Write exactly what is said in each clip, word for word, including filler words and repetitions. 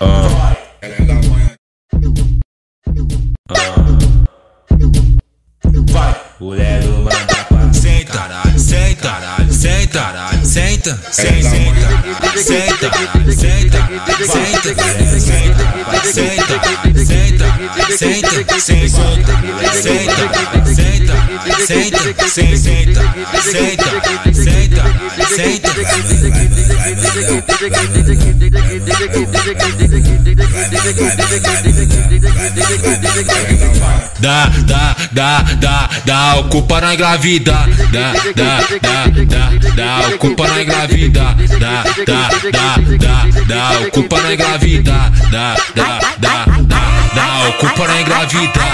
Ah. Vai, o Lelo manda pra senta, senta, senta, senta, senta, senta, senta, senta, senta, senta, senta, senta, sem solta, senta, senta, senta, sem senta, senta, senta, senta. Dá, dá, dá, dá, dá, ocupa na engravida. Dá, dá, dá, dá, dá, ocupa na engravida. Dá, dá, dá, dá, dá, ocupa na engravida. Dá, dá, dá, dá, dá, ocupa na engravida.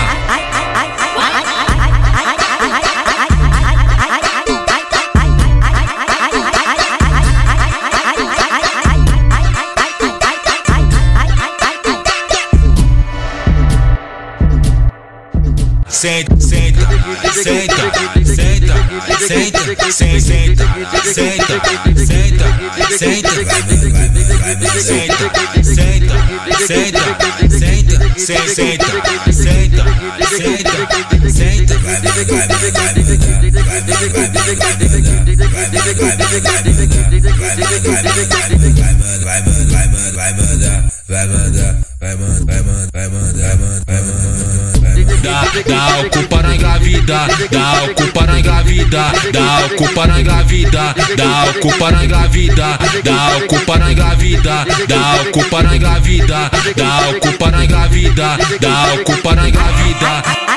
Senta, senta, senta, senta, senta, sem senta, senta, senta, senta, senta, senta, senta, senta, sem senta, senta, senta, senta. Vai mandar, vai mandar, vai mandar, vai mandar, vai mandar, vai mandar, vai mandar. Dá, dá, ocupa na engravida, dá, ocupa na engravida, dá, ocupa na engravida, dá, ocupa na engravida, dá, ocupa na engravida, dá, ocupa na engravida, dá, ocupa na engravida, dá, ocupa na engravida.